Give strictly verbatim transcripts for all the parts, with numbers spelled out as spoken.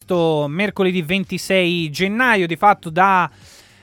questo mercoledì ventisei gennaio, di fatto da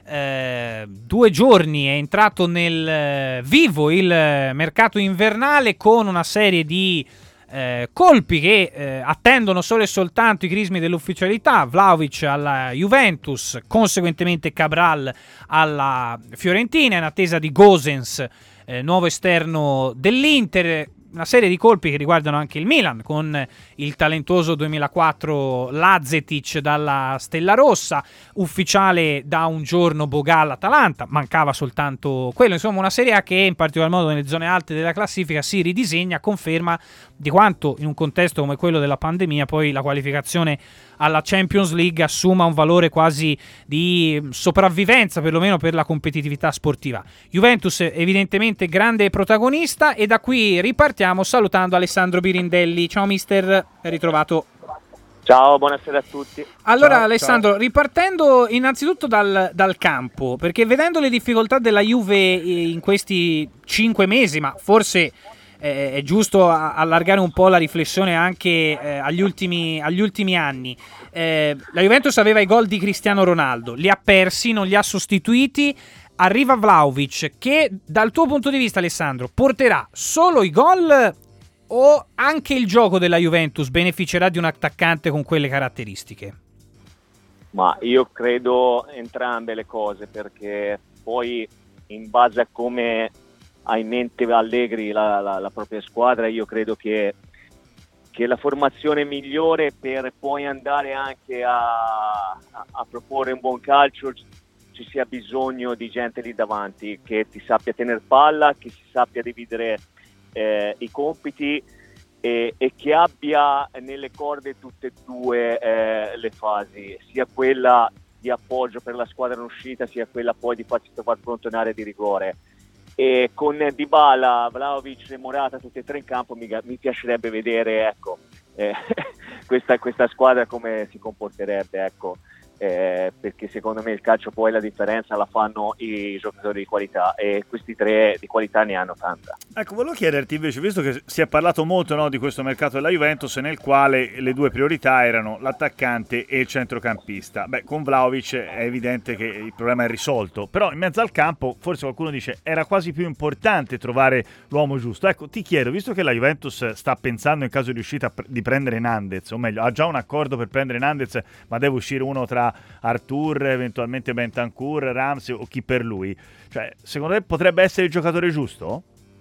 eh, due giorni è entrato nel eh, vivo il mercato invernale con una serie di Eh, colpi che eh, attendono solo e soltanto i crismi dell'ufficialità. Vlahovic alla Juventus, conseguentemente Cabral alla Fiorentina, in attesa di Gosens, eh, nuovo esterno dell'Inter. Una serie di colpi che riguardano anche il Milan, con il talentuoso duemilaquattro Lazetic dalla Stella Rossa, ufficiale da un giorno Boga all'Atalanta, mancava soltanto quello. Insomma, una Serie A che in particolar modo nelle zone alte della classifica si ridisegna, conferma di quanto in un contesto come quello della pandemia poi la qualificazione alla Champions League assuma un valore quasi di sopravvivenza, perlomeno per la competitività sportiva. Juventus evidentemente grande protagonista, e da qui ripartiamo salutando Alessandro Birindelli. Ciao mister, ben ritrovato. Ciao, buonasera a tutti. Allora ciao, Alessandro, ciao. ripartendo innanzitutto dal, dal campo, perché vedendo le difficoltà della Juve in questi cinque mesi, ma forse eh, è giusto allargare un po' la riflessione anche eh, agli, ultimi, agli ultimi anni. Eh, la Juventus aveva i gol di Cristiano Ronaldo, li ha persi, non li ha sostituiti. Arriva Vlahovic, che dal tuo punto di vista, Alessandro, porterà solo i gol o anche il gioco della Juventus beneficerà di un attaccante con quelle caratteristiche? Ma io credo entrambe le cose, perché poi in base a come ha in mente Allegri la, la, la propria squadra, io credo che, che la formazione migliore per poi andare anche a, a, a proporre un buon calcio ci sia bisogno di gente lì davanti che ti sappia tenere palla, che si sappia dividere eh, i compiti e, e che abbia nelle corde tutte e due eh, le fasi, sia quella di appoggio per la squadra in uscita, sia quella poi di farsi trovare pronto in area di rigore. E con Dybala, Vlahovic e Morata tutti e tre in campo mi, mi piacerebbe vedere, ecco, eh, questa, questa squadra come si comporterebbe, ecco. Eh, perché secondo me il calcio poi la differenza la fanno i giocatori di qualità, e questi tre di qualità ne hanno tanta. Ecco, volevo chiederti invece, visto che si è parlato molto, no, di questo mercato della Juventus, nel quale le due priorità erano l'attaccante e il centrocampista. Beh, con Vlahovic è evidente che il problema è risolto, però in mezzo al campo forse qualcuno dice era quasi più importante trovare l'uomo giusto. Ecco, ti chiedo, visto che la Juventus sta pensando in caso di uscita di prendere Nandez, o meglio ha già un accordo per prendere Nandez, ma deve uscire uno tra Arthur, eventualmente Bentancur, Ramsey o chi per lui, cioè secondo te potrebbe essere il giocatore giusto?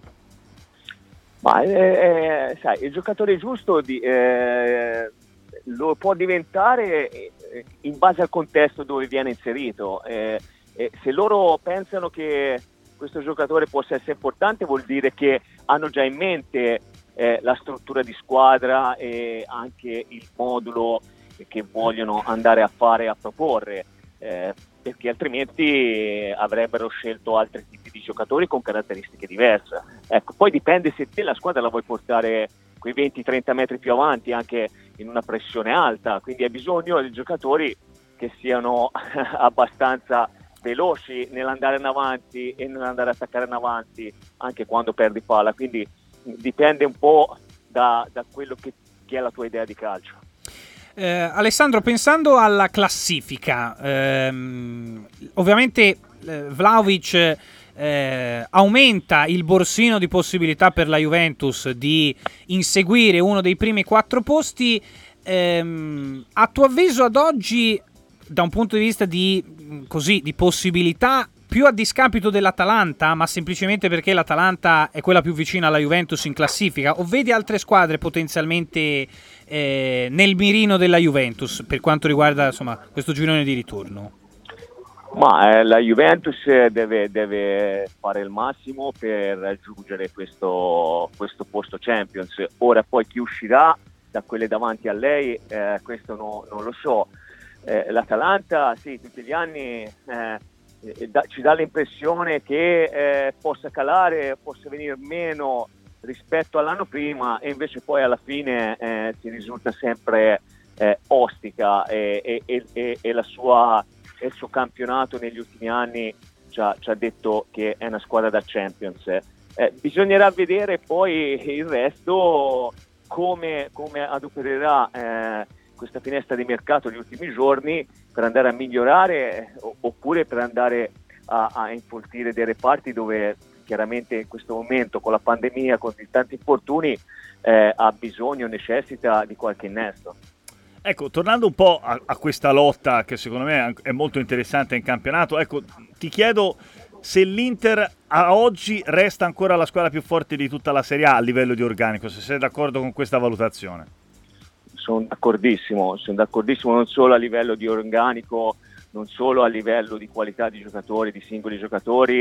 Ma eh, eh, sai, il giocatore giusto di, eh, lo può diventare in base al contesto dove viene inserito. Eh, eh, se loro pensano che questo giocatore possa essere importante, vuol dire che hanno già in mente eh, la struttura di squadra e anche il modulo che vogliono andare a fare, a proporre, eh, perché altrimenti avrebbero scelto altri tipi di giocatori con caratteristiche diverse. Ecco, poi dipende se te la squadra la vuoi portare quei venti trenta metri più avanti anche in una pressione alta, quindi hai bisogno di giocatori che siano abbastanza veloci nell'andare in avanti e nell'andare a attaccare in avanti anche quando perdi palla, quindi dipende un po' da, da quello che, che è la tua idea di calcio. Eh, Alessandro, pensando alla classifica, ehm, ovviamente eh, Vlahovic eh, aumenta il borsino di possibilità per la Juventus di inseguire uno dei primi quattro posti. Ehm, a tuo avviso ad oggi, da un punto di vista di, così, di possibilità, più a discapito dell'Atalanta, ma semplicemente perché l'Atalanta è quella più vicina alla Juventus in classifica, o vedi altre squadre potenzialmente eh, nel mirino della Juventus per quanto riguarda insomma questo girone di ritorno? Ma eh, la Juventus deve, deve fare il massimo per raggiungere questo, questo posto Champions. Ora poi chi uscirà da quelle davanti a lei, eh, questo no, non lo so. Eh, L'Atalanta sì, tutti gli anni eh, Da, ci dà l'impressione che eh, possa calare, possa venire meno rispetto all'anno prima, e invece poi alla fine eh, ti risulta sempre eh, ostica, e, e, e, e la sua, il suo campionato negli ultimi anni ci ha, ci ha detto che è una squadra da Champions. Eh, bisognerà vedere poi il resto come, come adopererà eh, questa finestra di mercato negli ultimi giorni per andare a migliorare oppure per andare a, a infoltire dei reparti dove chiaramente in questo momento con la pandemia, con tanti infortuni, eh, ha bisogno, necessita di qualche innesto. Ecco, tornando un po' a, a questa lotta che secondo me è molto interessante in campionato, ecco, ti chiedo se l'Inter a oggi resta ancora la squadra più forte di tutta la Serie A a livello di organico, se sei d'accordo con questa valutazione. Sono d'accordissimo, sono d'accordissimo non solo a livello di organico, non solo a livello di qualità di giocatori, di singoli giocatori,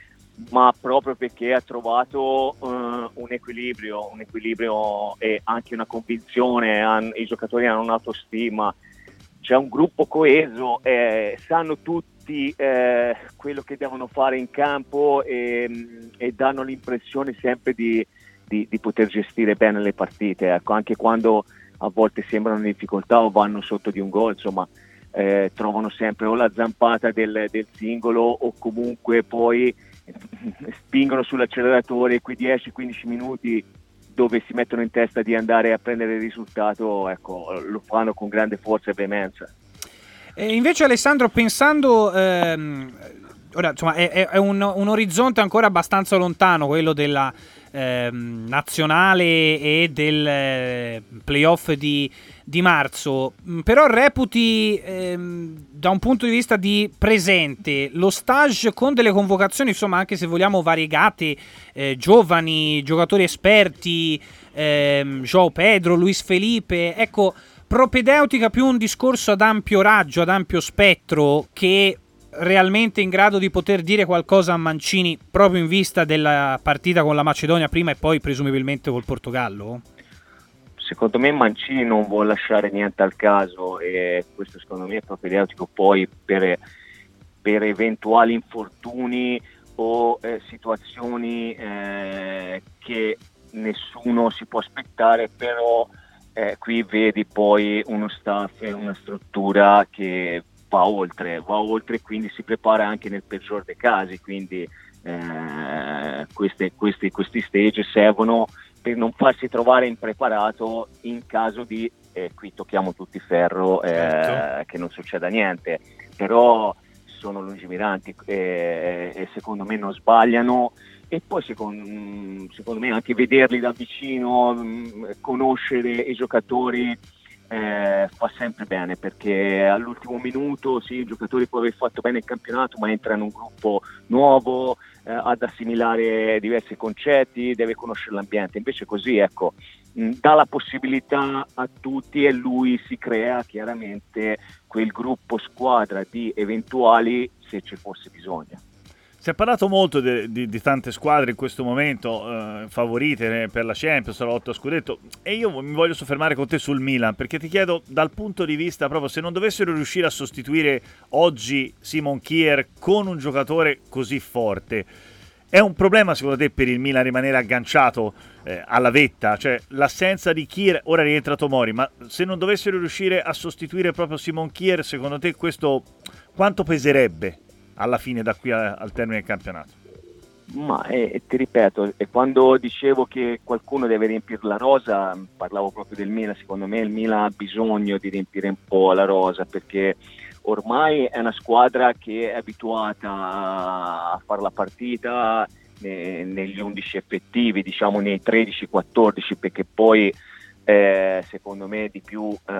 ma proprio perché ha trovato uh, un equilibrio, un equilibrio e anche una convinzione, han, i giocatori hanno un'autostima, c'è un gruppo coeso, eh, sanno tutti eh, quello che devono fare in campo e, e danno l'impressione sempre di, di, di poter gestire bene le partite, ecco, anche quando a volte sembrano in difficoltà o vanno sotto di un gol, insomma eh, trovano sempre o la zampata del, del singolo o comunque poi spingono sull'acceleratore quei dieci quindici minuti dove si mettono in testa di andare a prendere il risultato, ecco, lo fanno con grande forza e veemenza. E invece Alessandro, pensando ehm, ora insomma è, è un, un orizzonte ancora abbastanza lontano quello della ehm, nazionale e del eh, playoff di, di marzo, però reputi ehm, da un punto di vista di presente lo stage con delle convocazioni insomma anche se vogliamo variegate, eh, giovani, giocatori esperti, ehm, João Pedro, Luis Felipe, ecco, propedeutica più un discorso ad ampio raggio, ad ampio spettro che realmente in grado di poter dire qualcosa a Mancini proprio in vista della partita con la Macedonia prima e poi presumibilmente col Portogallo? Secondo me Mancini non vuole lasciare niente al caso e questo secondo me è propedeutico poi per, per eventuali infortuni o eh, situazioni eh, che nessuno si può aspettare, però eh, qui vedi poi uno staff e una struttura che va oltre, va oltre e quindi si prepara anche nel peggior dei casi, quindi eh, queste, questi, questi stage servono per non farsi trovare impreparato in caso di, eh, qui tocchiamo tutti ferro, eh, certo. Che non succeda niente, però sono lungimiranti eh, e secondo me non sbagliano e poi secondo, secondo me anche vederli da vicino, mh, conoscere i giocatori Eh, fa sempre bene perché all'ultimo minuto sì, i giocatori può aver fatto bene il campionato ma entra in un gruppo nuovo, eh, ad assimilare diversi concetti, deve conoscere l'ambiente, invece così ecco mh, dà la possibilità a tutti e lui si crea chiaramente quel gruppo squadra di eventuali se ci fosse bisogno. Si è parlato molto di, di, di tante squadre in questo momento eh, favorite per la Champions, la lotta a scudetto, e io mi voglio soffermare con te sul Milan perché ti chiedo dal punto di vista proprio se non dovessero riuscire a sostituire oggi Simon Kjær con un giocatore così forte, è un problema secondo te per il Milan rimanere agganciato eh, alla vetta, cioè l'assenza di Kjær, ora è rientrato Mori, ma se non dovessero riuscire a sostituire proprio Simon Kjær, secondo te questo quanto peserebbe alla fine da qui a, al termine del campionato? Ma eh, ti ripeto, e quando dicevo che qualcuno deve riempire la rosa, parlavo proprio del Milan. Secondo me il Milan ha bisogno di riempire un po' la rosa perché ormai è una squadra che è abituata a fare la partita ne, negli undici effettivi, diciamo nei tredici quattordici, perché poi Eh, secondo me di più eh,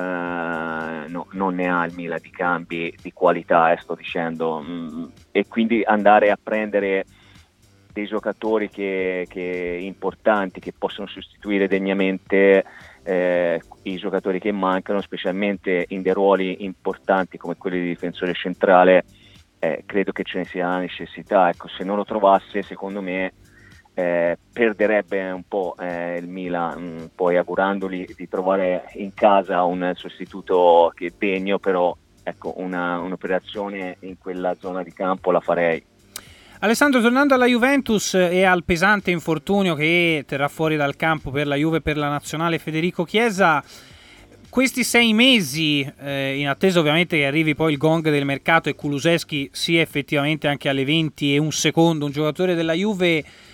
no, non ne ha il Milan di cambi di qualità, eh, sto dicendo, mm, e quindi andare a prendere dei giocatori che, che importanti che possono sostituire degnamente eh, i giocatori che mancano, specialmente in dei ruoli importanti come quelli di difensore centrale, eh, credo che ce ne sia la necessità. Ecco, se non lo trovasse, secondo me Eh, perderebbe un po' eh, il Milan, mh, poi augurandoli di trovare in casa un sostituto che è degno, però ecco una, un'operazione in quella zona di campo la farei. Alessandro, tornando alla Juventus e al pesante infortunio che terrà fuori dal campo per la Juve e per la nazionale Federico Chiesa, questi sei mesi, eh, in attesa ovviamente che arrivi poi il gong del mercato e Kulusevski sia effettivamente anche alle venti e un secondo un giocatore della Juve,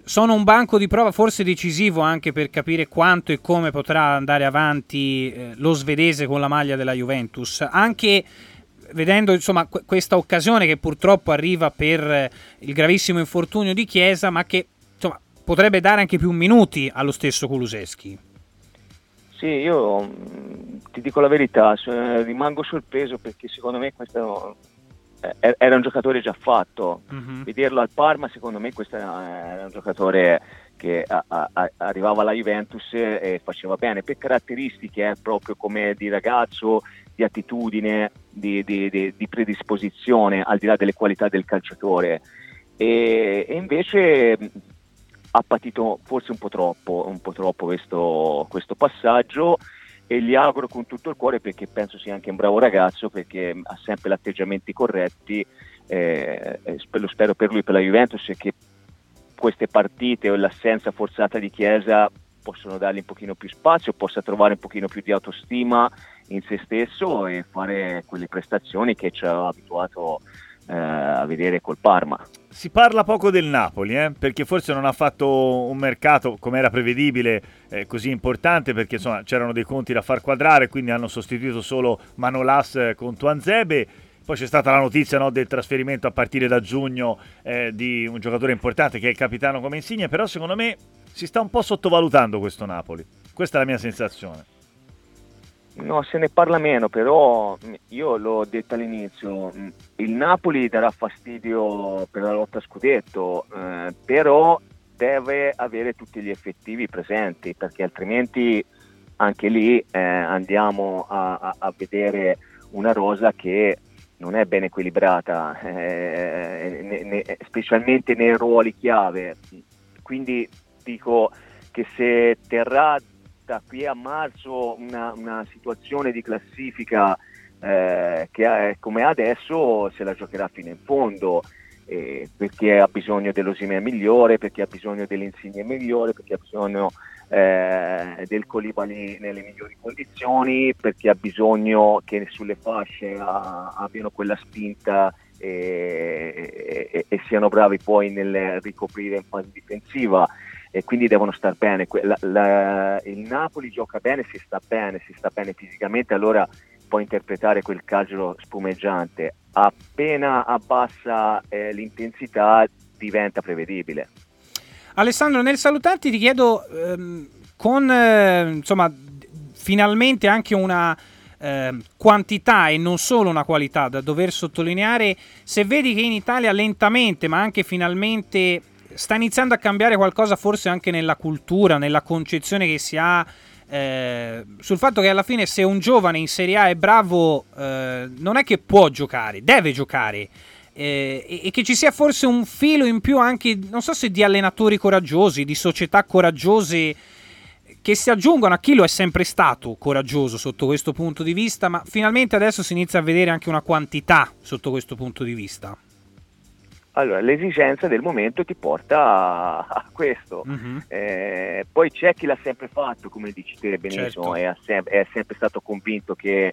sono un banco di prova forse decisivo anche per capire quanto e come potrà andare avanti eh, lo svedese con la maglia della Juventus, anche vedendo insomma qu- questa occasione che purtroppo arriva per eh, il gravissimo infortunio di Chiesa, ma che insomma potrebbe dare anche più minuti allo stesso Kulusevski. Sì, io mh, ti dico la verità, eh, rimango sorpreso perché secondo me questo eh, era un giocatore già fatto. Mm-hmm. Vederlo al Parma, secondo me questo era un giocatore che a, a, a, arrivava alla Juventus e faceva bene per caratteristiche, eh, proprio come di ragazzo, di attitudine, di, di, di, di predisposizione, al di là delle qualità del calciatore. E, e invece mh, ha patito forse un po' troppo, un po' troppo questo, questo passaggio, e gli auguro con tutto il cuore, perché penso sia anche un bravo ragazzo, perché ha sempre gli atteggiamenti corretti, eh, lo spero per lui, per la Juventus, e che queste partite o l'assenza forzata di Chiesa possono dargli un pochino più spazio, possa trovare un pochino più di autostima in se stesso e fare quelle prestazioni che ci ha abituato eh, a vedere col Parma. Si parla poco del Napoli, eh? Perché forse non ha fatto un mercato, come era prevedibile, eh, così importante, perché insomma c'erano dei conti da far quadrare, quindi hanno sostituito solo Manolas con Tuanzebe. Poi c'è stata la notizia, no, del trasferimento a partire da giugno eh, di un giocatore importante che è il capitano come Insigne, però secondo me si sta un po' sottovalutando questo Napoli. Questa è la mia sensazione. No, se ne parla meno, però io l'ho detto all'inizio, il Napoli darà fastidio per la lotta a scudetto, eh, però deve avere tutti gli effettivi presenti, perché altrimenti anche lì eh, andiamo a, a, a vedere una rosa che non è ben equilibrata, eh, ne, ne, specialmente nei ruoli chiave. Quindi dico che se terrà da qui a marzo una, una situazione di classifica eh, che è come adesso, se la giocherà fino in fondo, eh, perché ha bisogno dell'Osimhen migliore, perché ha bisogno dell'Insigne migliore, perché ha bisogno eh, del Koulibaly nelle migliori condizioni, perché ha bisogno che sulle fasce a, abbiano quella spinta e, e, e siano bravi poi nel ricoprire in fase difensiva, e quindi devono star bene. La, la, il Napoli gioca bene, si sta bene, si sta bene fisicamente, allora può interpretare quel calcio spumeggiante. Appena abbassa eh, l'intensità diventa prevedibile. Alessandro, nel salutarti ti chiedo ehm, con eh, insomma finalmente anche una eh, quantità e non solo una qualità da dover sottolineare, se vedi che in Italia lentamente ma anche finalmente sta iniziando a cambiare qualcosa, forse anche nella cultura, nella concezione che si ha eh, sul fatto che alla fine se un giovane in Serie A è bravo eh, non è che può giocare, deve giocare, eh, e, e che ci sia forse un filo in più anche, non so se di allenatori coraggiosi, di società coraggiose che si aggiungono a chi lo è sempre stato coraggioso sotto questo punto di vista, ma finalmente adesso si inizia a vedere anche una quantità sotto questo punto di vista. Allora, l'esigenza del momento ti porta a, a questo. Mm-hmm. Eh, poi c'è chi l'ha sempre fatto, come dici te benissimo, certo. è, sem- è sempre stato convinto che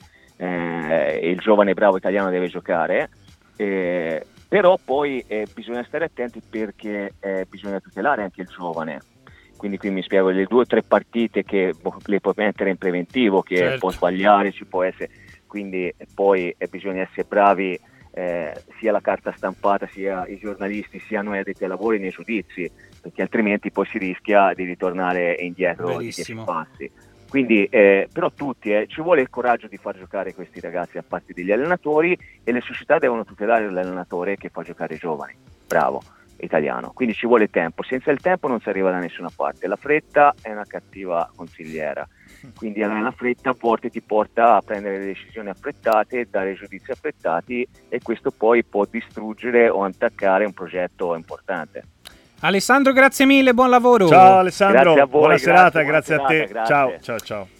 eh, il giovane bravo italiano deve giocare, eh, però poi eh, bisogna stare attenti, perché eh, bisogna tutelare anche il giovane. Quindi qui mi spiego, le due o tre partite che le puoi mettere in preventivo, che certo. può sbagliare, ci può essere, quindi poi eh, bisogna essere bravi, Eh, sia la carta stampata, sia i giornalisti, sia noi addetti ai lavori nei giudizi, perché altrimenti poi si rischia di ritornare indietro di dieci passi. Quindi eh, però tutti eh, ci vuole il coraggio di far giocare questi ragazzi a parte degli allenatori, e le società devono tutelare l'allenatore che fa giocare i giovani, bravo, italiano. Quindi ci vuole tempo, senza il tempo non si arriva da nessuna parte, la fretta è una cattiva consigliera. Quindi la fretta a volte ti porta a prendere le decisioni affrettate, dare giudizi affrettati, e questo poi può distruggere o attaccare un progetto importante. Alessandro, grazie mille, buon lavoro. Ciao Alessandro, grazie a voi, buona grazie, serata, buona grazie serata, a te. grazie. Ciao, ciao, ciao.